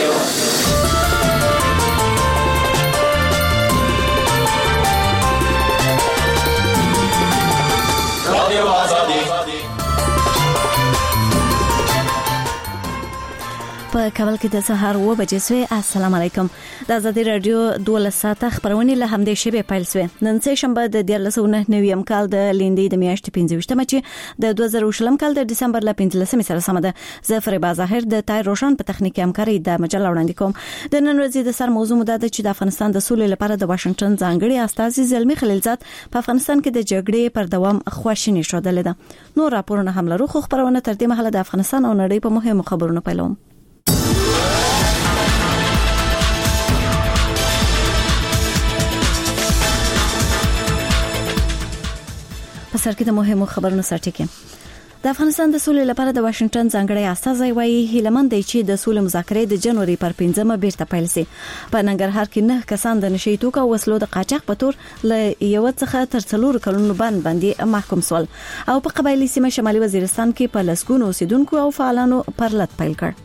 په کابل کې د سهار 9 بجې سوی. السلام علیکم. د آزادۍ رادیو 12 ساعته خبرونه له همدې شبې پیل سوی. نن سه شنبه د 2019 کال د لیندې د میاشتې 25مه چې د 2020 کال د دسمبر ل 15 سره سم ده. زفر بازاهر د تای روشن په تخنیکی همکاري د مجله وړاندې کوم. د نن ورځې د سر موضوع مده چې د افغانستان د سولې لپاره د واشنگټن ځانګړي استازي زلمی خلیلزاد په افغانستان کې د جګړې پر دوام خواشینی شودل ده. نو راپورونه هم لرو. خو خبرونه تر دې مهاله د افغانستان او نړۍ په مهمو خبرونو پیلوم. په سر کې د مهمو خبرونو سرټکی. د افغانستان د سولې لپاره د واشنگټن ځانګړي استازي وايي هیلمن دی چې د سولې مذاکرې د جنوري پر 15مه بیرته پیل شي. په ننګرهار کې 9 کسان د نشي توکو او وسلو د قاچاق په تور له یو څخه تر 4 کلونو باندې محکوم شول او په قبایلی سیمه شمالي وزیرستان کې په لسګونو اوسیدونکو او فعالانو پرلط پیل کړ.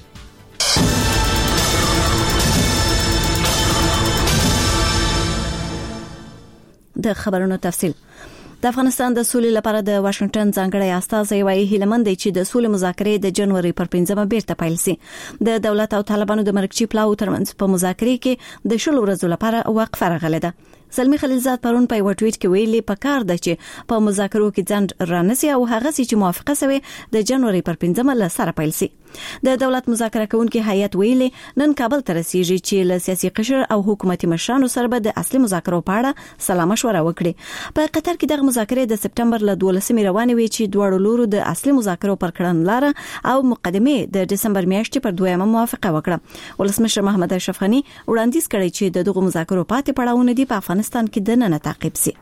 د خبرونو تفصیل. د افغانستان د سولې لپاره د واشنگټن ځانګړي استازي وايي هیلمن دی چې د سولې مذاکرې د جنوري پر 15مه بیرته پیل شي. د دولت او طالبانو د مرکزی پلاو ترمنځ په مذاکرې کې د 10 ورځې لپاره وقفه راغله ده. زلمی خلیلزاد پرون په یو ټویټ کې ویلي په کار ده چې په مذاکرو کې ځند رانسي او هغه چې موافقه شوه د جنوري پر 15مه له سره پیل شي. د دولت مذاکره کوونکي هیئت ویلي نن کابل ته رسیږي چې له سیاسي قشر او حکومتي مشرانو سره به د اصلي مذاکرو په اړه سلا مشوره وکړي. په قطر کې دغه مذاکرې د سپټمبر له 12 روانې وي چې دوه لورو د اصلي مذاکرو پر کړنلاره او مقدمه د دسمبر میاشتې پر 2مه موافقه وکړه. ولسمشر محمد اشرف غنی وړاندیز کړی چې دغه مذاکرو پاتې پړاوونه دي په افغانستان کې د نن تعقیب شي.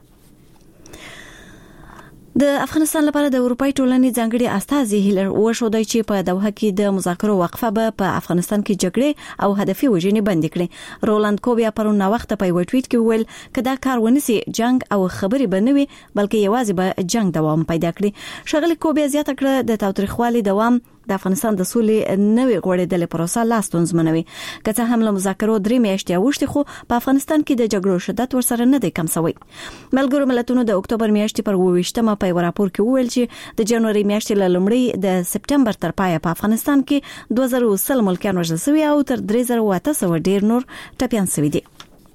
د افغانستان لپاره د اروپای ټولنې ځانګړي استازي هیلر وشودای چې په دوحه کې د مذاکرو وقفه به په افغانستان کې جګړې او هدفي وژنې بند کړي. رولاند کوبیا پرون وخت په یو ټویټ کې ویل کدا کار ونسي جنگ او خبري بنوي بلکې یوازې به جنگ دوام پیدا کړي. شغله کوبیا زیاته کړه د تاوتریخوالي دوام د افغانستان د سولې نوې غوړېدلې پروسه لاستونز منوي. کله هم له مذاکرو 3 میاشتې اوښتي خو په افغانستان کې د جګړو شدت ورسره نه دی کم شوی. ملګرو ملتونو د اکتوبر میاشتې پر 28مه په راپور کې ویل چې د جنوري میاشتې له لومړۍ د سپټمبر تر پایه په افغانستان کې 2000 ملکیان وژل شوي او تر 3800 ډیر نور ټپيان شوي دي.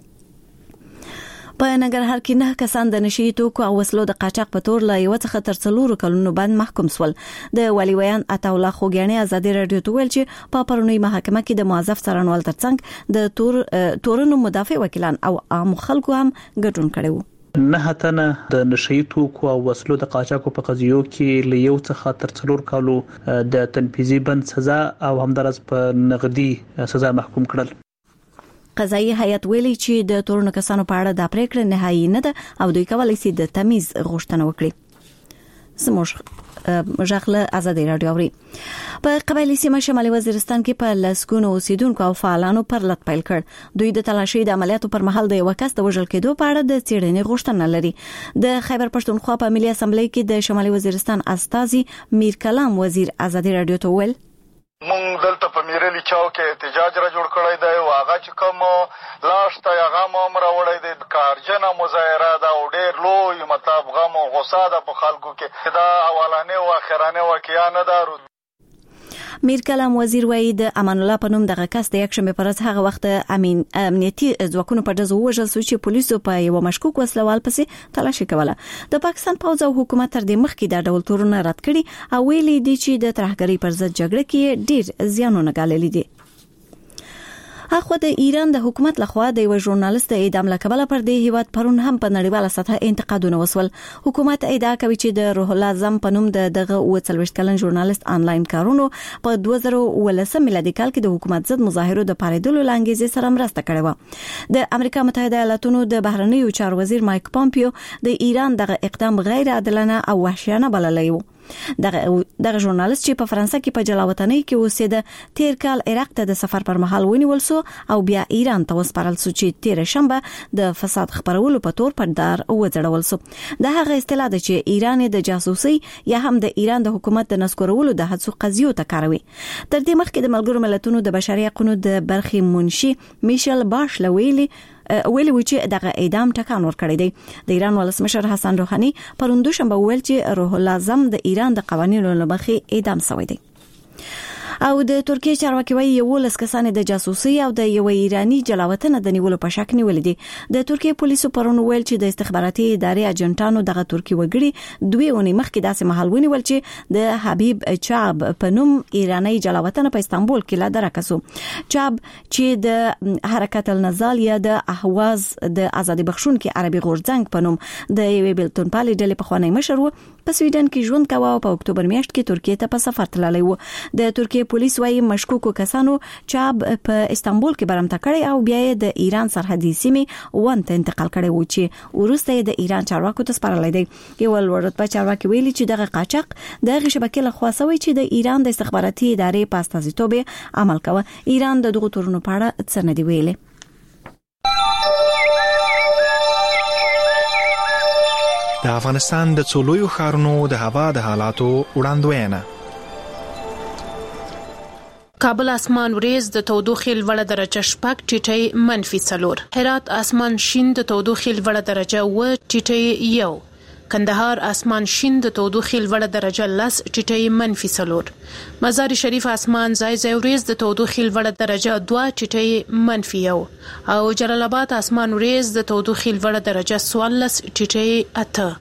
په ننګرهار کې 9 کسان د نشي توکو او وسلو د قاچاق په تور له یو څخه تر 4 کلونو باندې محکوم شول. د ولی ویان عطا الله خوګیانی آزادۍ رادیو ته ویل چې په پرونی محکمه کې د موظف څارنوال ترڅنګ د تورونو مدافع وکیلان او عام خلکو هم ګډون کړي. 9 تنه د نشي توکو او وسلو د قاچاقو په قضیو کې له یو څخه تر 4 کالو د تنفيذي بند سزا او همدارس په نقدي سزا محکوم کړل. قضایي هیئت ویلي چې د تورونو کسانو په اړه د پریکړه نهایی نه ده او دوی کولای شي د تمیز غوښتنه وکړي. سموږ ژغله آزادۍ رادیو اوري. په قبایلی سیمه شمالي وزیرستان کې په لسګونو اوسیدونکو او فعالانو پرلط پیل کړ. دوی د تلاشي د عملیاتو پر مهال د یو کس د وژل کېدو په اړه د څېړنې غوښتنه لري. د خیبر پښتونخوا په ملي اسمبلی کې د شمالي وزیرستان استازي میر کلام وزیر آزادۍ رادیو ته ویل مونږ دلته په میرلی چاو کې احتجاج را جوړ کړی دی او هغه چې کوم لاشته هغه هم راوړی دی کارجنه مظاهره ده او ډېر لوی مطلب غم او غصه ده په خلکو کې. دا اولانې او اخرانې واقعیا نه ده. میر کلام وزیر وایي د امان الله په نوم دغه کس د یکشنبه پر ورځ هغه وخت امنیتي ځواکونو په ډزو وژل شو چې پولیسو په یو مشکوک وسلوال پسې تلاشي کوله. د پاکستان پوځ او حکومت تر دې مخکې د ډول تورونه رد کړي او ویلي دي چې د ترهګرۍ پر ضد جګړه کې ډېر زیانونه ګاللي دي. اخو د ایران د حکومت لخوا د یو ژورنالیست د اعدام لکبله پر دې هیواد پرون هم په نړیواله سطح انتقادونه وسول. حکومت ادعا کوي چې د روح الله اعظم په نوم دغه 40 کلن ژورنالیست آنلاین کارونو په 2013 میلادي کال کې د حکومت ضد مظاهرو د پاریدلو لانګیزې سره مرسته کړې و. د امریکا متحده ایالاتونو د بهرنیو چارو وزیر مایک پامپیو د ایران دغه اقدام غیر عادلانه او وحشیانه بللی و. دغه ژورنالیست چې په فرانسه کې په جلاوطنۍ کې اوسېده تیر کال عراق ته د سفر پر مهال ونیول سو او بیا ایران ته وسپارل سو چې تیر شنبه د فساد خبرولو په تور پر دار وځړول سو. د هغه اصطلاح ده چې ایران د جاسوسي یا هم د ایران د حکومت د نسکورولو د حدسو قضیو ته کاروي. تر دې مخکې د ملګرو ملتونو د بشري حقوقو د برخې منشي میشل باشله ویلي و چې دغه اعدام ټکان ورکړی دی. د ایران ولسمشر حسن روحاني پروند شنبه ویل چې روح الله اعظم د ایران د قوانینو لمخې اعدام شوی دی. او د ترکیه چارواکي وايي 11 کسان د جاسوسي او د یو ایرانی جلاوطن د نیولو په شک نیول دي. د ترکیه پولیسو پرون ویل چې د استخباراتي ادارې اجنټانو دغه ترکی وګړي 2 اونۍ مخکې داسې محل ونیول چې د حبیب چاب په نوم ایرانی جلاوطن په استانبول کې لا درکسو. چاب چې د حرکت النزال یا د اهواز د ازادي بخښونکو عربي غورځنګ په نوم د یوې بلتونپالي ډلې په خوانی مشر و، په سویډن کې ژوند کاوه او په اکتوبر میاشت کې ترکیه ته په سفر تللی و. د ترکیه پولیس وايي مشکوکو کسانو چاب په استانبول کې برمته کړی او بیا یې د ایران سرحدي سیمې ونته انتقال کړی و چې ورسته د ایران چارواکو ته سپارلی دی. یو ورته چارواکي ویلي چې دغه قاچاق د شبکې له خوا سوی چې د ایران د استخباراتي ادارې په استازیتوب عمل کوي. ایران د دغه تورونو په اړه څه نه دی ویلي. د افغانستان د څولویو ښارونو د هوا د حالاتو وړاندوینه. کابل اسمان وریځ د تودوخې لوړه درجه 6 ټیټي -4. هرات اسمان شین د تودوخې لوړه درجه 1 ټیټي 1. کندهار اسمان شین د تودوخې لوړه درجه 10 ټیټي -4. مزار شریف اسمان ځای وریځ د تودوخې لوړه درجه 2 ټیټي -1 او جلال آباد اسمان وریځ د تودوخې لوړه درجه 14 ټیټي 8.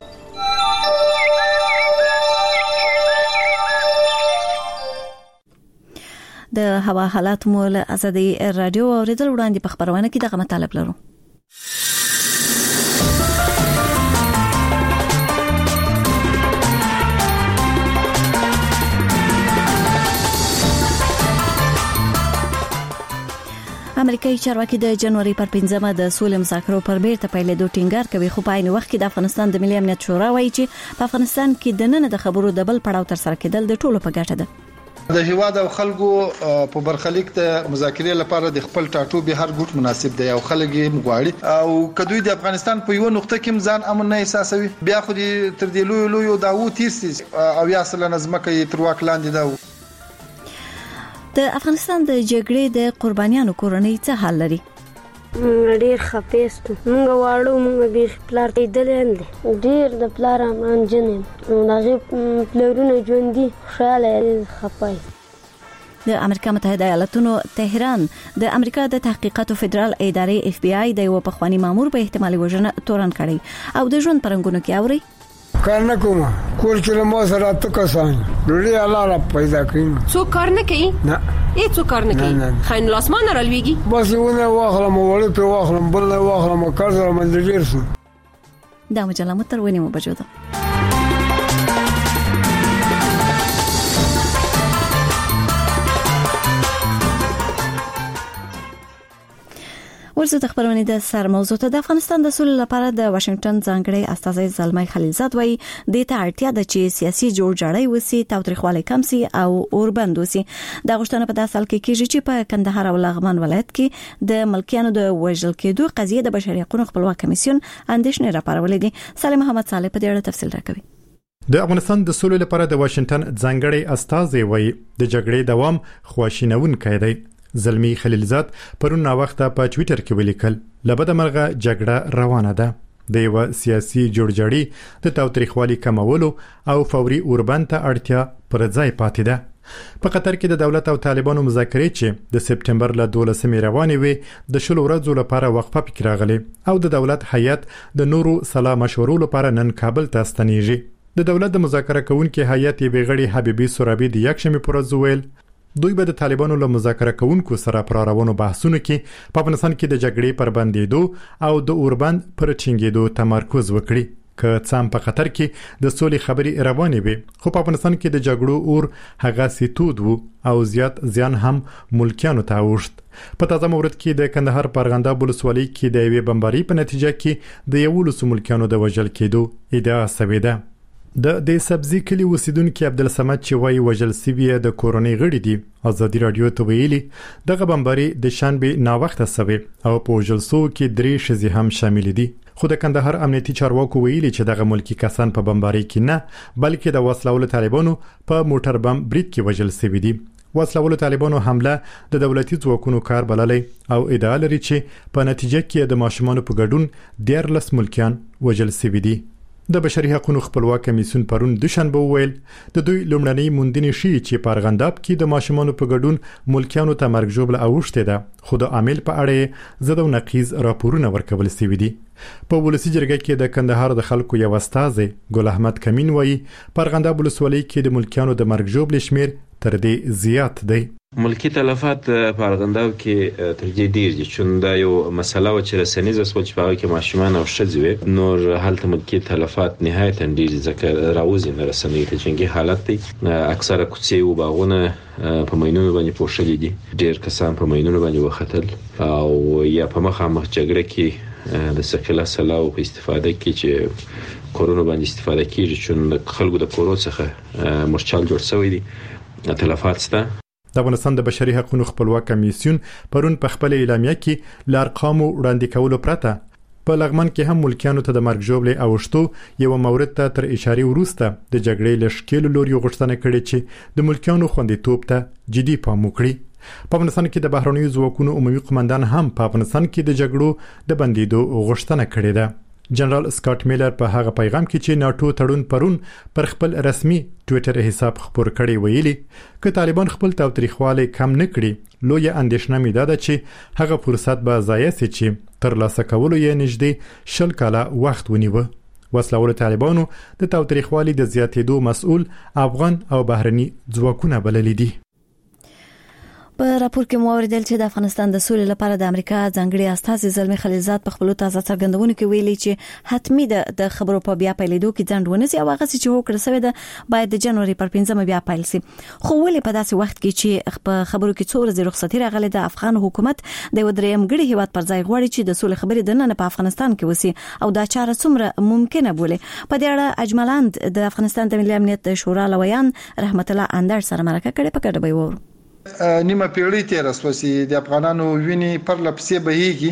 د هوا حالات مول ازادي رادیو اوریدل وړاندې په خبرونه کې دغه مطالب لرو. امریکایي چارواکي د جنوري پر 15مه د سولې مذاکرو پر بیرته پیلېدو ټینګار کوي، خو په عین وخت کې د افغانستان د ملي امنیت شورا وایي چې په افغانستان کې د نن د خبرو د بل پړاو تر سره کېدل د ټولو په ګټه ده. د هیواد او خلکو په برخلیک ته مذاکرې لپاره د خپل ټاټوبي هر ګوټ مناسب دی او خلک یې مغواړي او کدوې د افغانستان په یو نقطه کې ځان امن نه احساسوي بیا خو دې تر دې لوی داوو تیرسي او یا اصله نظمکه یې تر واک لاندې دا. د افغانستان د جګړې د قربانیانو کورنۍ څه حال لري؟ ډیر خپېستو موږ واړو موږ به پلار ته دلې ډیر د پلار امران جنې نو هغه پلارونه ژوندۍ خوشاله خپای. د امریکا متحده ایالاتونو تهران د امریکا د تحقیقاتو فدرال ادارې FBI د یو پخوانی مامور په احتمالي وژنه تورن کړي او د ژوند پرنګونو کې اوري کار نه کوم کور کې مو سره تو کسان لولي الله را پیدا کړی څو کار نه کوي نه هیڅ کار نه کوي خاين لاسمان رالويږي بس ونه واخلم وړي په واخلم بل نه واخلم کار سره مندلیر سو دا مجله متر ونی مو بجوده. ورزه خبرونه د سر موضوع ته د افغانستان د سولې لپاره د واشنگټن ځانګړي استازی زلمي خلیلزاد وایي د ته اړتیا ده چې سیاسي جوړجاړی وسی تاوتریخوالی کم سي او اوربند وسی. د غشتنه په داسال کې کېږي چې په کندهار او لغمان ولایت کې د ملکیانو د وژل کېدو قضیه د بشري حقوقو خپلواک کمیسیون اندېښنې راپارولې دي. سالم محمد صالح په دې اړه تفصیل راکوي. د افغانستان د سولې لپاره د واشنگټن ځانګړي استازی وایي د جګړې دوام خواشینونکی دی. زلمی خلیلزاد پرون نا وخت په ټوئیټر کې ولیکل لبد مرغه جګړه روانه ده د یو سیاسي جوړجاړي د تاوتریخوالي کمولو او فوري اوربند ته اړتیا پر ځای پاتې ده. په قطر کې د دولت او طالبانو مذاکرې چې د سپټمبر له 12مې روانې وي د شلو ورځو لپاره وقفه پکې راغلي او د دولت هیئت د نورو سلا مشورو لپاره نن کابل ته ستنیږي. د دولت د مذاکره کوونکو هیئت یې بیغړي حبیبي سورابي د یکشنبه پر ورځ ویل دوی به د طالبانو له مذاکره کوونکو سره پر روانو بحثونو کې په افغانستان کې د جګړې پر بندېدو او د اوربند پر ټینګېدو تمرکز وکړي. که څام په قطر کې د سولې خبري روانې وي خو په افغانستان کې د جګړو اور هغه سیتود وو او زیات زیان هم ملکیانو ته اوښت. په تازه مورد کې د کندهار پرغنده ولسوالۍ کې د یوې بمبارۍ په نتیجه کې د 11 ملکیانو د وژل کېدو ادعا شوې ده. د سبزی کلی اوسیدونکو عبدالصمد چې وایي وژل سوي د کورونی غړي دي ازادي رادیو ته ویلي دغه بمباري د شنبه نا وخت سوي او په وژل سو کې 3 شذي هم شامل دي. خو د کندهار امنیتي چارواکو ویلي چې دغه ملکی کسان په بمباري کې نه بلکې د وسلوالو طالبانو په موټر بم برید کې وژل سوي دي. وسلوالو طالبانو حمله د دولتي ځواکونو کار بللې او ادعا لري چې په نتیجه کې د ماشومانو په ګډون 14 ملکیان وژل سوي دي. د بشري حقوقو خپلواک کمیسیون پرون دوشنبه ویل د دوی لومړنۍ موندنې شي چې په ارغنداب کې د ماشومانو په ګډون ملکیانو ته مرګ ژوبله اوښته ده خو د عامل په اړه زده او نقیض راپورونه ورکول سوي دي. په ولسی جرګه کې د کندهار د خلکو یو استاد ګل احمد کمین وایي په ارغنداب ولسوالۍ کې د ملکیانو د مرګ ژوبل شمیر تر دې زیات دی. ملکی تلفات په ارغنداب کې تر دې ډیر دي چې دا یو مسله و چې رسنیز اسول چې په کې ماشومان او ښځې نور حالت ملکی تلفات نهایت ډیر ذکر راوځي نه رسنۍ ته چې حالت دی اکثره کوڅې او باغونه په ماينونو باندې پوښلې دي ډیر کسان په ماينونو باندې وختل او یا په مخامخ جګړه کې د سکله سلاو په استفاده کې چې کورونو باندې استفاده کیږي چې خلکو د کورو څخه مرچال جوړ شوی دي تلفات سته. د افغانستان د بشري حقوقو خپلواک کمیسیون پرون په خپل اعلامیه کې لارقامو وړاندې کولو پرته په لغمن کې هم ملکیانو ته د مرګ ژوبلې اوښتو یو مورد ته تر اشاره وروسته د جګړې لشکېلو لوري غوښتنه کړې چې د ملکیانو خوندیتوب ته جدي پام وکړي. په افغانستان کې د بهرنیو ځواکونو عمومي قومندان هم په افغانستان کې د جګړو د بندیدو غوښتنه کړې ده. جنرال سکاټ میلر په هغه پیغام کې چې ناتو تړون پرون پر خپل رسمي ټوئیټر حساب خبر کړی ویلي ک طالبان خپل تاوتریخواله کم نه کړي لوی اندیشنه مې ده چې هغه فرصت به ضایع شي چې تر لاسه کولو یې نږدې 10 کاله وخت ونیوه. وسلوال طالبانو د تاوتریخوالي د زیاتېدو مسؤل افغان او بهرني ځواکونه بللي دي. په راپور کې موریدل چې د افغانستان د سولې لپاره د امریکا ځانګړي استازي زلمی خلیلزاد په خپل تازه څرګندونو کې ویلي چې حتمی د خبرو په بیا پیلېدو کې ځند ونیسي او هغه چې وکړه سوی ده باید د جنوري پر 15 بیا پیل شي. خو ولې په داسې وخت کې چې په خبرو کې څو ورځې رخصتي راغلي د افغان حکومت د ودریم غړي هیواد پر ځای غواړي چې د سولې خبرې د نن په افغانستان کې وسی او دا چاره څومره ممکنه بوله. په دې اړه اجملاند د افغانستان د ملي امنیت شورا لویان رحمت الله اندر سره مرکه کړې په کډه به وو. نیمه پیړۍ تیر اسوسي د افغانانو ویني پر لپسې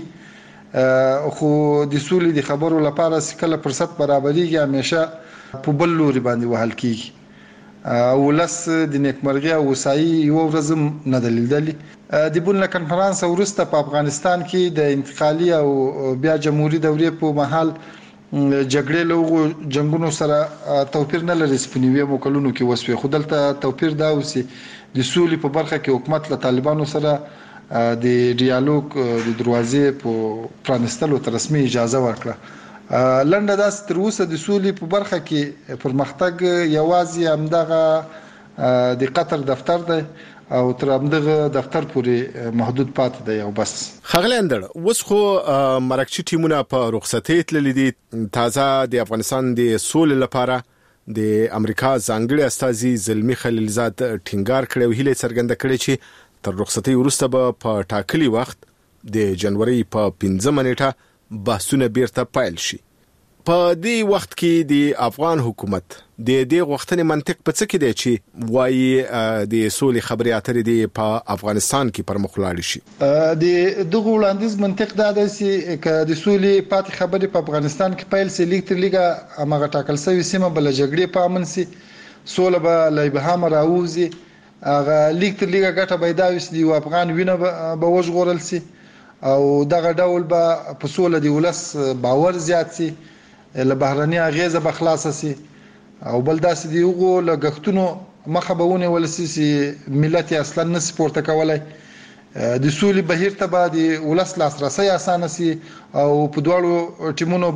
بهيږي خو د سولې د خبرو لپاره کله فرصت برابرېږي همیشه په بل لوري باندې وهل کیږي ولس د نیکمرغي او وسایي یو ورځ نه دلیدلی د بولنه کانفرنس ورسته په افغانستان کې د انتقالي او بیا جمهوریت دورې په محل جګړې له جنگونو سره توپیر نه لري سپنیوي مکلونو کې وسوي خودلته توپیر دا وسی د سولې په برخه کې حکومت له طالبانو سره د ډیالوګ د دروازې په پرانستلو تر رسمي اجازه ورکړه. لنډه داس تر اوسه د سولې په برخه کې پرمختګ یوازې همدغه د قطر دفتر دی او تر همدغه دفتر پورې محدود پاتې دی او بس. خغلی اندر اوس خو مرکچی ټیمونه په رخصتۍ تللي دي تازه د افغانستان د سولې لپاره د امریکا ځانګړي استازي زلمی خلیلزاد ټینګار کړی او هیله څرګنده کړې چې تر رخصتۍ وروسته به په ټاکلي وخت د جنوري په 15 نیټه بحثونه بیرته پیل شي. په دې وخت کې د افغان حکومت د دې غوښتنې منطق په څه کې دی چې وایي د سولې خبرې اترې دی په افغانستان کې پر مخ لاړ شي؟ د دغه وړاندیز منطق دا دی چې د سولې پاتې خبرې په افغانستان کې پیل سي لیک تر لیګه هغه ټاکل شوی سیمه بل جګړې په امن سي سوله به لایبهام راوځي هغه لیک تر لیګه ګټه پیدا وي د افغان وینه به وژغورل سي او دغه ډول به په سوله دی ولس باور زیات سي له بهرني اغیزه به خلاص سي او بل داسې دی وګو لګښتونو مخه بهونه ولسي ملت اصلا نه سپورت کولای د سولې بهیر ته به د ولس لاسرسي اسانه سي او په دواړو ټیمونو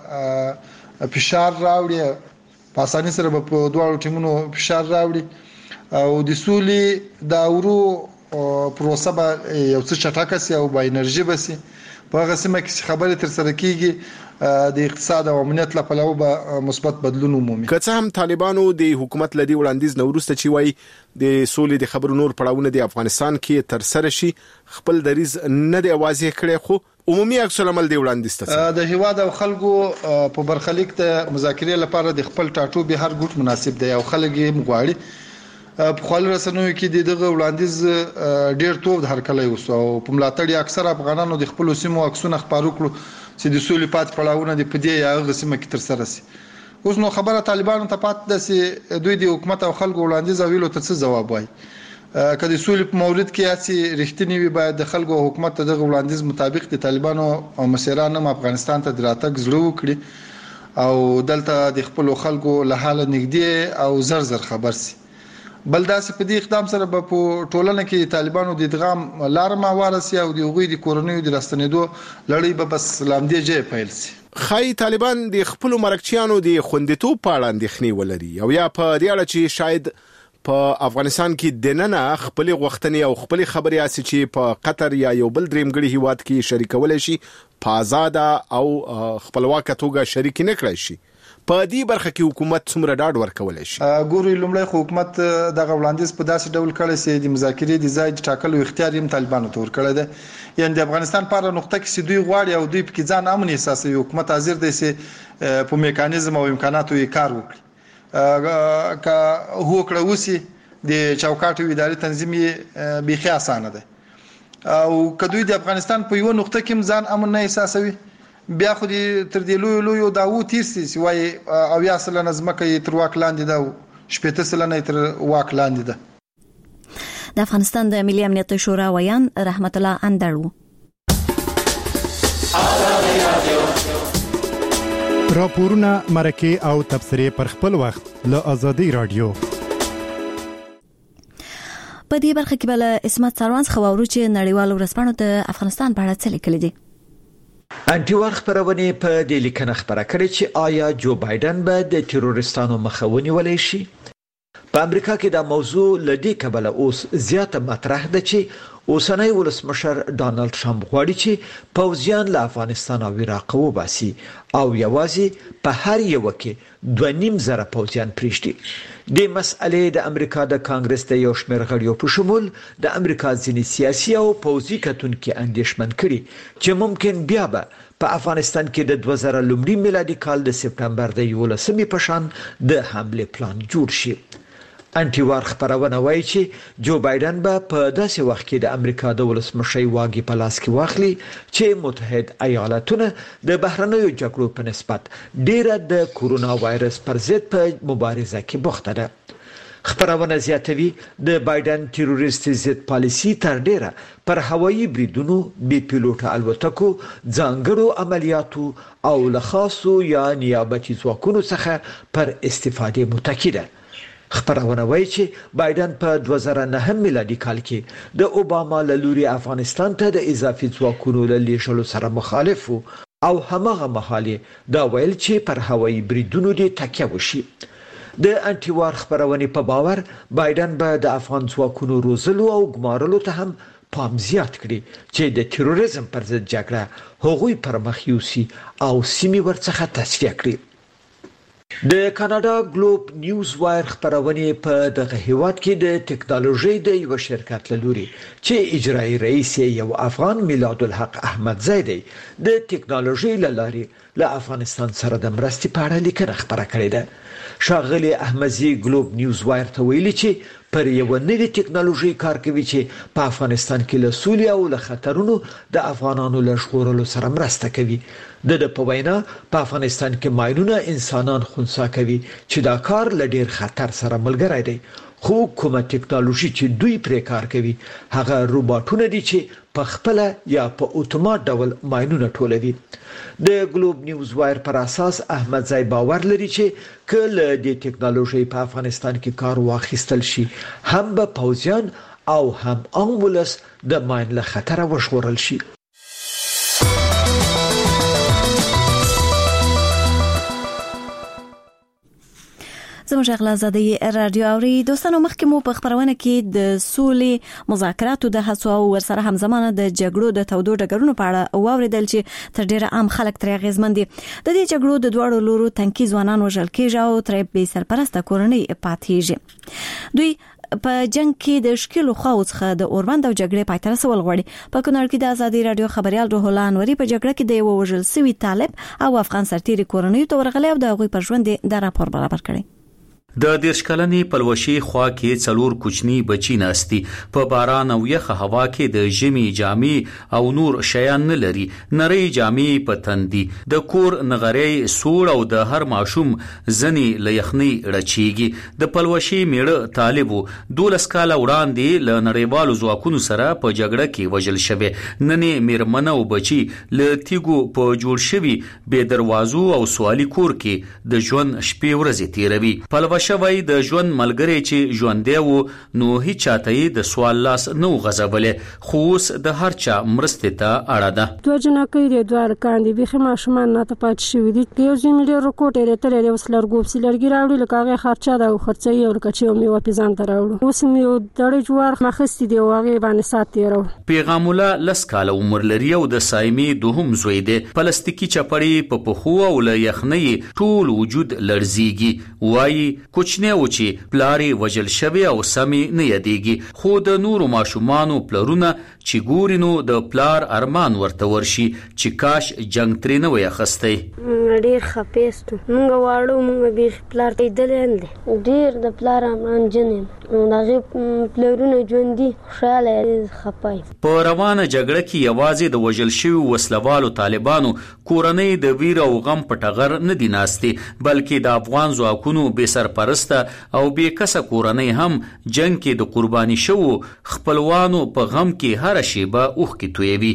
به فشار راوړي په اسانۍ سره به په دواړو ټیمونو فشار راوړي او د سولې د اورو پروسه به یو څه چټکه سي او با انرژي به سي په هغه سیمه کې خبرې تر سره کیږي د اقتصاد او امنیت لپاره به مثبت بدلون ومومي. که څه هم طالبانو د حکومت لدی وړاندیز نورسته چې وای د سولې د خبرو نور پړاوونه د افغانستان کې تر سره شي خپل دریز نه دی واضح کړي خو عمومي عکس العمل دی وړاندې ستاسو د هیواد او خلکو په برخلیک د مذاکرې لپاره د خپل ټاټو به هر ګوټ مناسب دی او خلک یې مغواړي په خپل رسنیو کې دغه وړاندیز ډیر توغ هرکلی وسو او په ملاتړ اکثر افغانانو د خپل سیمو عکسونه خبرو کړو چې د سولې پات پړاوونه د پدې یا غسمه کې تر سره سي. اوس نو خبره طالبانو ته پات ده چې دوی د حکومت او خلکو وړاندیز ویلو ته څه جواب وایي. کله سولې په مورید کې هڅه رښتینی وي باید د خلکو حکومت ته دغه وړاندیز مطابق د طالبانو او مشرانو افغانستان ته دراتګ زړه وکړي او دلته د خپل خلکو له حاله نږدې او زر خبر سي. بل داسې په دې اقدام سره په ټولنه کې طالبانو د ادغام لار ماواره سي او د غوي د کورنیو د راستنېدو لړۍ به بس لامدې جې پیل سي. خای طالبان د خپل مرکچیانو د خوندیتوب په اړه اندېښنې ولري او یا په دې اړه چې شاید په افغانستان کې د نن خپل غوښتنې او خپل خبري اسي چې په قطر یا یو بل درېمګړي هیواد کې شریکول شي په آزاد او خپلواک توګه شریک نه کړی شي. په دې برخه کې حکومت څومره ډاډ ورکول شي؟ ګوري لومړی حکومت دغه وړاندیز په داسې ډول کړی چې د مذاکرې د ځای ټاکلو اختیار یې طالبانو ته ورکړی دی. یعنی د افغانستان په اړه نقطه کې دوی غواړي او دوی په ځان امن احساسوي. حکومت حاضر دی چې په میکانیزم او امکاناتو یې کار وکړي. که هوکړه وسی د چوکاټ اداري تنظیم بيخي اسانه ده او کدوې د افغانستان په یو نقطه کې ځان امن نه احساسوي بیا خو دې تر دې لوی داو تیرسي وای او یا سره نظمکه تر واک لاندې ده شپته سره نه تر واک لاندې ده. د افغانستان د ملي امنیت شورا ویان رحمت الله اندړو راپورونه مرکه او تبصره پر خپل وخت له ازادي رادیو. په دې برخه کې بل اسمت سروانس خبرو چې نړیوالو ورځپاڼو د افغانستان په اړه څه لیکلي دي. انټیوار خبرونه په دې لیکنه خبره کړې چې آیا جو بایدن به د تروریستانو مخه ونیولای شي. په امریکا کې دا موضوع لدې کبله اوس زیاته مطرح ده چې اوسنۍ ولسمشر ډانلډ ټرمپ غواړي چې پوځیان له افغانستان او عراق وباسي او یوازې په هر یو کې 2.5 پوځیان پریږدي. د مسئلې د امریکا د کانګرس د یو شمېر غړیو په شمول د امریکا ځینې سیاسي او پوځي کتونکو اندېښمن کړي چې ممکن بیا به په افغانستان کې د 2000 لومړي میلادي کال د سپټمبر د 11 په شان د حمله پلان جوړ شي. انټیوار خبرونه وایي چې جو بایدن به په داسې وخت کې د امریکا د ولسمشر واګي په لاس کې واخلي چې متحد ایالاتونه د بهرنیو جګړو په نسبت ډیره د کورونا وایرس پر ضد په مبارزه کې بوخته ده. خبرونه زیاتوي د بایدن تروریست ضد پالیسی تر ډیره پر هوایي بریدونو بي پیلوټ الوتکو ځانګړو عملیاتو او له خاصو یا نیابتي ځواکونو څخه پر استفاده متکی ده. خبرونه وایي چې بایدن په 2009 میلادي کال کې د اوباما له لوري افغانستان ته د اضافي ځواکونو له لیږلو سره مخالف او همغه مخالف دا ویل چې پر هوایي بریدونو دي تکیه وشي. د انټیوار خبرونه په باور بایدن به د افغان ځواکونو روزلو او ګمارلو ته هم پام زیات کړي چې د تروریزم پر ضد جګړه هغوی پر مخ یوسي او سیمې ورڅخه تصفیه کړي. د کاناډا ګلوب نیوز وایر خبرونه په دغه هیواد کې د ټکنالوژي د یو شرکت لوري چې اجرایی رئیس یو افغان میلاد الحق احمد زیدی د ټکنالوژي لارې له افغانستان سره د مرستې په اړه لیکنه خبره کړې ده. شاغلی احمدزي ګلوب نیوز وایر ته ویلي چې پر یو نوې ټکنالوژي کار کوي چې په افغانستان کې له سولې او له خطرونو د افغانانو له ژغورلو سره مرسته کوي. د په وینا په افغانستان کې ماینونه انسانان خنثی کوي چې دا کار له ډیر خطر سره ملګری دی. خو کومه ټکنالوژي چې دوی پرې کار کوي هغه روباټونه دي چې په خپل یا په اتومات ډول ماینونه ټولوي. د ګلوب نیوز وایر پر اساس احمد زای باور لري چې کله د ټکنالوژي په افغانستان کې کار واخیستل شي هم به پوځیان او هم امبولس د ماین له خطر وژغورل شي. زموږ غلازادي رادیو اوري دوستانو مخکې مو په خبرونه کې د سولې مذاکراتو د هڅو او ورسره همزمانه د جګړو د تودو ډګرونو په اړه واوریدل چې تر ډیره عام خلک ترې اغیزمن دي. د دې جګړو د دوړو لورو تنکي ځوانان وژل کېږي او ترې بې سرپرسته کورنۍ پاتېږي. دوی په جنگ کې د شکلو خاوڅ څخه د اوربند او جګړې پای ته رسول غواړي. په کونړ کې د ازادي رادیو خبريال روح الله انوري په جګړه کې د یو وژل سوي طالب او افغان سرتیري کورنۍ ته ورغلي او د هغوی پر ژوند د راپور برابر کړي. د دیرشکلنې پلوشي خوا کې څلور کوچني بچی ناشتي په باران او یخه هوا کې د ژمي جامې او نور شیان نه لري. نری جامې په تندي د کور نغړې سوړ او د هر ماشوم ځنی ليخني رچيږي. د پلوشي میړه طالبو 12 کال وړاندې ل نړیوالو ځواکونو سره په جګړه کې وژل شوی. ننې میرمنه او بچی ل تیګو په جوړ شوی بے دروازو او سوالي کور کې د ژوند شپې ورځې تیروي. پلوشي شوی د ژوند ملګری چې ژوندې وو نو هیڅ چاته د سوال لاس نو غزبلې خو اوس د هر چا مرستې ته اړه ده. دوه جنکې د دوار کاندي به ماشومان نه ته پات شوی دي. یو زموږ له روکوټې رته له وسلر ګوب سلرګي راوړي لکه هغه خرچه دا خرڅي او لکه چې مې واپسان تراوړو. اوس مې دړې جوار مخستې دی واغې باندې ساتيرو. پیغام الله لسکاله عمر لري او د سایمي دوهم زوی دی. پلاستیکي چپړې په پخو او له یخنۍ ټول وجود لړزيږي. وایي کوچنی و چې پلاری وجل شوی او سمي نه یادېږي. خو د نورو ماشومانو پلرونه چې ګورینو د پلار ارمان ورته ورشي چې کاش جنگ ترې نه وي اخستی. ډیر خپېستو موږ واړو موږ به پلار ته دلې ډیر د پلار ارمان جنم نو هغه پلرونه ژوندۍ خوشاله خپای. په روانه جګړه کې یوازې د وجل شوی وسلوالو طالبانو کورنۍ د ویر او غم په ټغر نه دي ناستي بلکې د افغان ځواکونو به سرپرسته او بې کسه کورنۍ هم جنگ کې د قرباني شو خپلوانو په غم کې هر شیبه اوخ کې تویوي.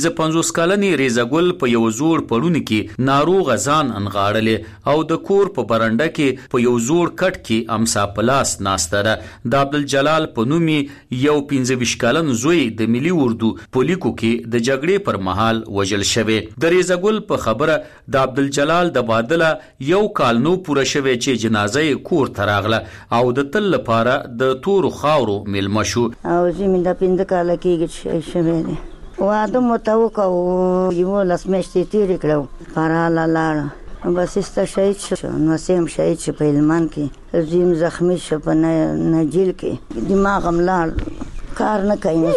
55 کلنې ریزګل په یو زوړ پړون کې ناروغ ځان انغاړلې او د کور په برنده کې په یو زوړ کټ کې امسا پلاس ناستره. د عبدالجلال په نوم یو 25 کلن زوی د ملي اردو پولیکو کې د جګړې پر مهال وژل شوی. د ریزګل په خبره د عبدالجلال د بادله یو کال نو پوره شوی چې جنازه کور تراغله او د تل لپاره د تور خاورو ملما شو. او زمين د پیند کال کې شوی دی. واده متوقع او یو لسمشتي تیر کړو پراله لاړ بس است شهید شو. نو سیم شهید شو په هلمند کې. زم زخمی شو په نجیل کې. دماغ ملاړ کار نه کوي.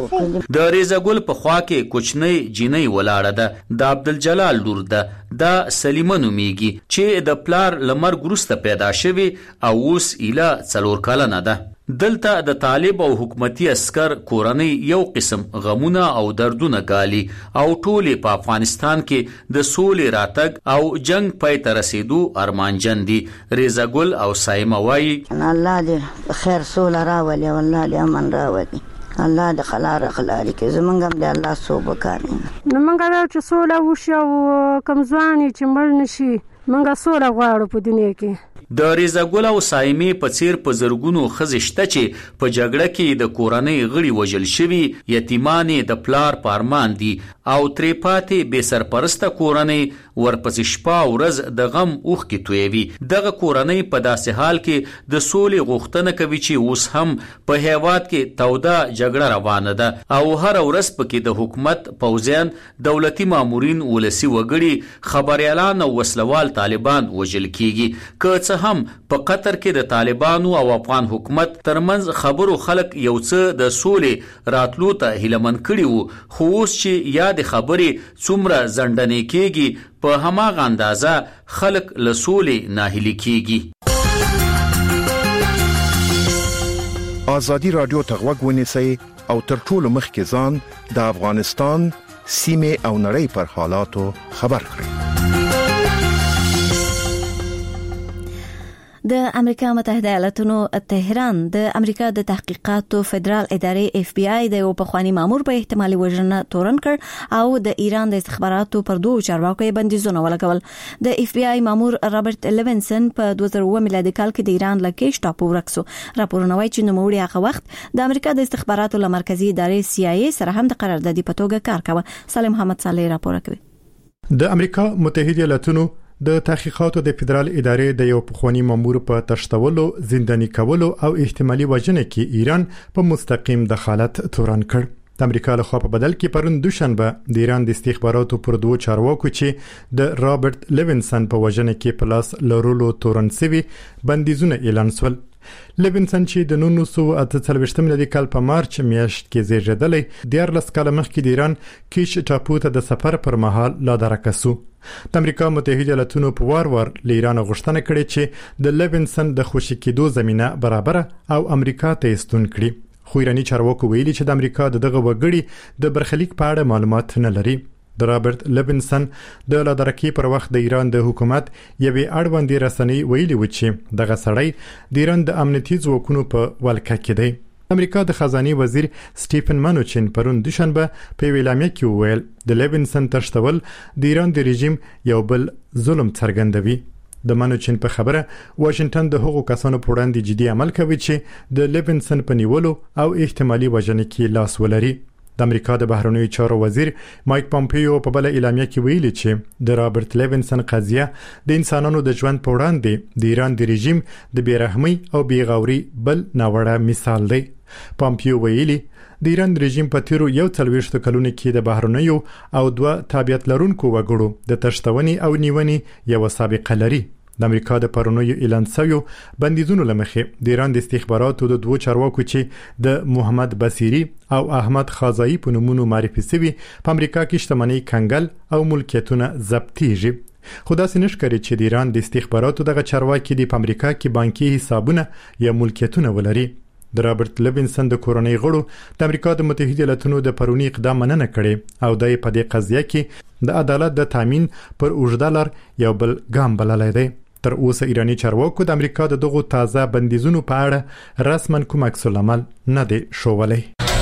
د ریزګل په خوا کې کوچنۍ جینۍ ولاړه ده. د عبدالجلال لور ده. دا سلیمه نومیږي چې د پلار لمر ګروسته پیدا شوی او اوس ایله 4 کلنه ده. دلته د طالب او حکومتي عسكر کورنۍ یو قسم غمونه او دردونه ګالي او ټول په افغانستان کې د سولې راتګ او جنگ پای ته رسیدو ارمانجن دي. ریزګل او سایمه وایي الله دې خیر سوله راولي او الله دې امن راولي. الله د خلار خلاري کې زمونږ هم د الله صوبه کاري نو مونږ چې سوله وشي او کمزواني چې مړ نشي مونږ سوله غواړو په دنیا کې. د ریزګل او سایمي په څیر په زرګونو خزشته چې په جګړه کې د کورنۍ غړي وژل شوی یتیمانې د پلار پارمان دي او ترې پاتې بې سرپرسته کورنۍ ورپسې شپه ورځ د غم اوخ کې تویوي. دغه کورنۍ په داسې حال کې د سولې غوښتنه کوي چې اوس هم په هیواد کې توده جګړه روانه ده او هر ورځ پکې د حکومت پوځیان دولتي مامورین ولسی وګړي خبريالان او وسلوال طالبان وژل کیږي. که هم په قطر کې د طالبانو او افغان حکومت ترمنځ خبرو خلک یو څه د سولې راتلو ته هیلمن کړي وو خو اوس چې یاد خبرې څومره زندنې کېږي په هماغه اندازه خلک له سولې ناهیلي کېږي. آزادي رادیو ته غوږ ونیسئ او تر ټولو مخکې ځان د افغانستان سیمې او نړۍ پر حالاتو خبر کړئ. د امریکا متحده ایالاتونو تهران د امریکا د تحقیقاتو فدرال ادارې اف بی آی د یو پخوانی مامور په احتمالي وژنه تورن کړ او د ایران د استخباراتو پر دوه چارواکو بندیزونه ولګول. د اف بی آی مامور رابرټ لیوینسن په 2009 میلادي کال کې د ایران له کیش ټاپو ورکسو. راپورونه وايي چې نوموړي هغه وخت د امریکا د استخباراتو له مرکزی ادارې سی آی ای سره هم د قراردادي په توګه کار کاوه. سالم محمد صالح راپور کوي. د امریکا متحده ایالاتونو د تحقیقاتو د فدرال ادارې د یو پخوانی مامور په تشتولو، زنداني کولو او احتمالي وژنې کې ایران په مستقیم دخالت تورن کړ. د امریکا له خوا په بدل کې پرون دوشنبه د ایران د استخباراتو پر دوه چارواکو چې د رابرټ لیوینسن په وژنه کې پلاس لرلو تورن سوي بندیزونه اعلان شول. لیوینسن چې د 1948 میلادي کال په مارچ میاشت کې زیږیدلی 14 کال مخکې د ایران کیش ټاپو ته د سفر پر مهال لا درکسو. د امریکا متحده ایالاتونو په وار له ایران غوښتنه کړې چې د لیوینسن د خوشی کېدو زمينه برابر او امریکا ته استون کړي. خو ایرانی چارواکو ویلي چې د امریکا دغه وګړي د برخلیک په اړه معلومات نه لري. د رابرټ لیوینسن د لادرکی پر وخت د ایران د حکومت یوې اړوندې رسنۍ ویلي و چې دغه سړی د ایران د امنیتي ځواکونو په ولکه کې دی. امریکا د خزانه وزیر سټیفن منوچن پرون دوشنبه په ویلامه کې ویل د لیوینسن تشتول د ایران د رژیم یو بل ظلم څرګندوي. د منوچن په خبره واشنگټن د هغو کسانو په وړاندې جدي عمل کوي چې د لیوینسن په نیولو او احتمالي وژنې کې لاس ولري. د امریکا د بهرنیو چارو وزیر مایک پامپیو په بل اعلامیه کې ویلي چې د رابرټ لیوینسن قضیه د انسانانو د ژوند په وړاندې د ایران د رژیم د بیرحمۍ او بیغوري بل ناوړه مثال دی. پامپیو ویلي د ایران رژیم په تیرو 40 کلونو کې د بهرنیو او 2 تابعیت لرونکو وګړو د تشتونې او نیونې یو سابقه لري. د امریکا د پرونیو اعلان شویو بندیزونو لمخې د ایران د استخباراتو د 2 چارواکو چې د محمد بصیری او احمد خازایی په نومونو معرفي شوي په امریکا کې شتمنۍ کنګل او ملکیتونه ضبطيږي. خو داسې نشکري چې د ایران د استخباراتو دغه چارواکي د امریکا کې بانکي حسابونه یا ملکیتونه ولري. د رابرټ لیوینسن د کورنۍ غړو د امریکا د متحده ایالاتونو د پرونی اقدام مننه کړي او د په دې قضیه کې د عدالت د تامین پر $1 یو بل ګام بللای دی. تر اوسه ایرانی چارواکو د امریکا د دغه تازه بندیزونو په اړه رسماً کوم عکس العمل نه دی شوولای.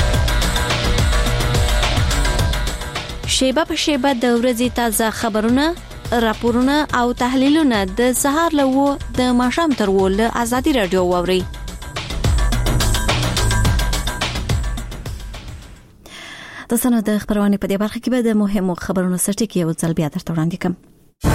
شیبه په شیبه د ورځې تازه خبرونه، راپورونه او تحلیلونه د سهار له د ماښام تر ول ازادي رادیو ووري. د سند خبرونه په دې برخه کې به د مهمو خبرونو سرټکی یو ځل بیا درته وړاندې کوم.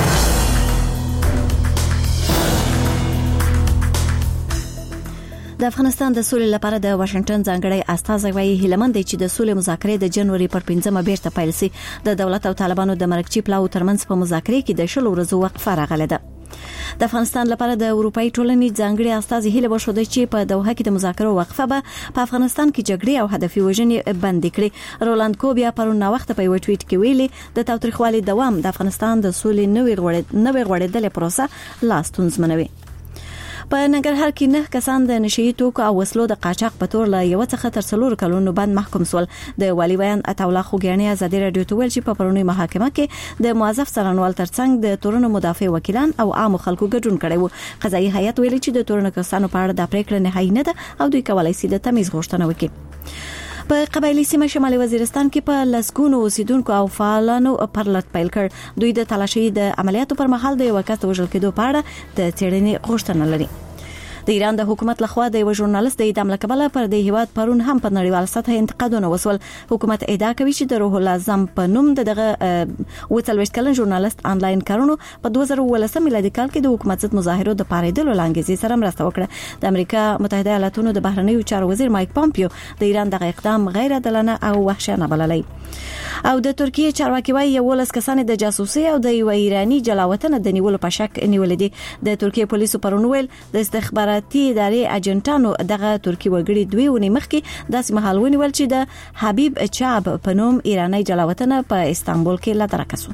د افغانستان د سولې لپاره د واشنگټن ځانګړی استازی وایي هیلمند چې د سولې مذاکرې د جنوري پر 15 بیرته پیل شي. د دولت او طالبانو د مرکزی پلاو ترمنځ په مذاکرې کې د 10 ورځو وقفه راغله ده. د افغانستان لپاره د اروپאי ټولنې ځانګړي استازي هیله وشوده چې په دوحه کې د مذاکرو وقفه به په افغانستان کې جګړې او هدفي وژنې بند کړي. رولاند کوبیا پرون وخت په یو ټویټ کې ویلي د تاوتریخوالي دوام د افغانستان د سولې نوې غوړېدلې پروسه لاستونز منوي. په ننګرهار کې 9 کسان د نشئی توکو او وسلو د قاچاق په تور له یو څخه تر 4 کلونو باندې محکوم شول. د والی بیان عطاالله خوګیانی ازادي رادیو ته ویل چې په پرونی محاکمه کې د موظف څارنوال ترڅنګ د تورونو مدافع وکیلان او عام خلکو ګډون کړي وو. قضایي هیئت ویلي چې د تورونو کسانو په اړه د پریکړه نهایی نه ده او دوی کولای شي د تمیز غوښتنه وکړي. په قبایلی سیمه شمالي وزیرستان کې په لسګونو اوسیدونکو او فعالانو پرلط پیل کړ. دوی د تلاشي د عملیاتو پر مهال د یو کس وژل کېدو په اړه د څېړنې غوښتنه لري. د ایران د حکومت لخوا د یو ژورنالیست د اعدام لکبله پر د هیواد پرون هم په نړیوال سطح انتقادونه وسول. حکومت ادعا کوي چې د روح الله اعظم په نوم دغه 40 کلن ژورنالیست انلاین کارونو په 2018 میلادي کال کې د حکومت ضد مظاهرو د پاریدلو لانګزي سره مرسته وکړه. د امریکا متحده ایالاتونو د بهرنیو چارو وزیر مایک پامپیو د ایران دغه اقدام غیر عادلانه او وحشیانه بللی. او د ترکیه چارواکي وايي 11 کسان د جاسوسي او د یو ایرانی جلاوطن د نیولو په شک نیول دي. د ترکیه پولیسو پرون ویل د استخباراتي ادارې اجنټانو دغه ترکی وګړي 2 ونې مخکې داسې محل ونیول چې د حبیب چاب په نوم ایرانی جلاوطن په استانبول کې لا ترکسو.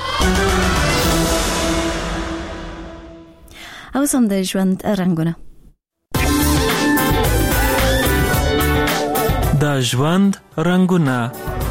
او سم د ژوند رنگونه د ژوند رنگونه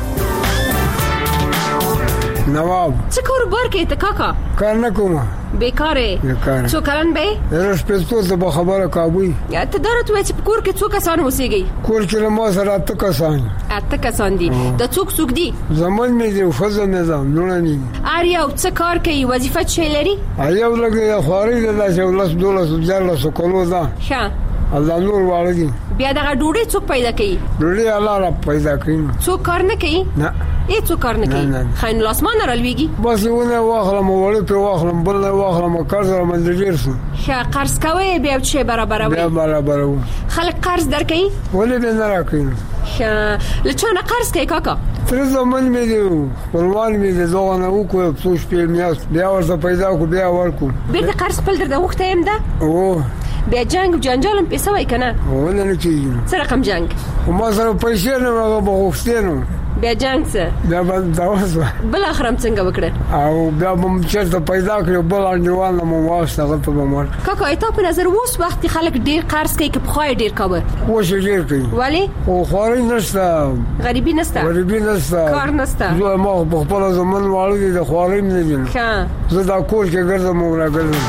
نواب څه کاروبار کوي ته کاکا؟ کار نه کوم. بیکاره؟ څو کلن به؟ رس پېستو ته به خبره کابوي. یا ته درته وای چې په کور کې څو کسان اوسېږي؟ کور کې ما سره 8 کسان. 8 کسان دي. د څوک دي؟ زمون مې دی فزه نظام نونه ني. اړ یو څه کار کوي؟ وظیفه څه لري؟ ایو لګي خواري د لاس ولس دولس جاله سکولو ده. ښه الله نور والدي. بیا دغه ډوډۍ څوک پیدا کوي؟ ډوډۍ الله را پیدا کوي. څوک کار نه کوي؟ نه هیڅ کار نه کوي. خاين لاسمان رالويږي. بس ونه واخلم وړي په واخلم بل نه واخلم قرض را منځیر شو. ښه قرض کوي بیا چې برابروي. بیا برابرو. خلک قرض درکې؟ ولې به نه راکې؟ ښه لچونه قرض کوي کاکا؟ تر زمون مې دی خپلوان مې دی ځوان او کو څو شپې میاست بیا ورته پیدا کو بیا ورکو. بیرته قرض خپل درته وخته يم ده؟ او بیا جنگ جنجال هم پیسوي کنه ولې نه کیږي څه رقم جنگ ما سره پیسې نه بغوښتنو بیا جنگ څه بیا دا وسه بل اخرم څنګه وکړه او بیا هم چرته پیدا کړو بل انډیوال مو واسطه غته بمر کاکا ایت په نظر ووس وخت خلک ډیر قرض کوي که بخوای ډیر کاوه وشه ډیر کوي ولی او خوري نشته غریبی نشته کار نشته زه ما په خپل زمون والو دي خوري نه دي ها زه دا کور کې ګرځم او راګرځم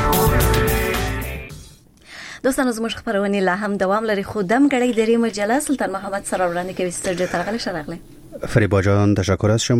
دوستانو زموږ خبرونه لا هم دوام لري خو دم غړي درې مجله سلطان محمد سره ورانه کوي ستړي ترغله شرغله فریبا جان تشکر از شما.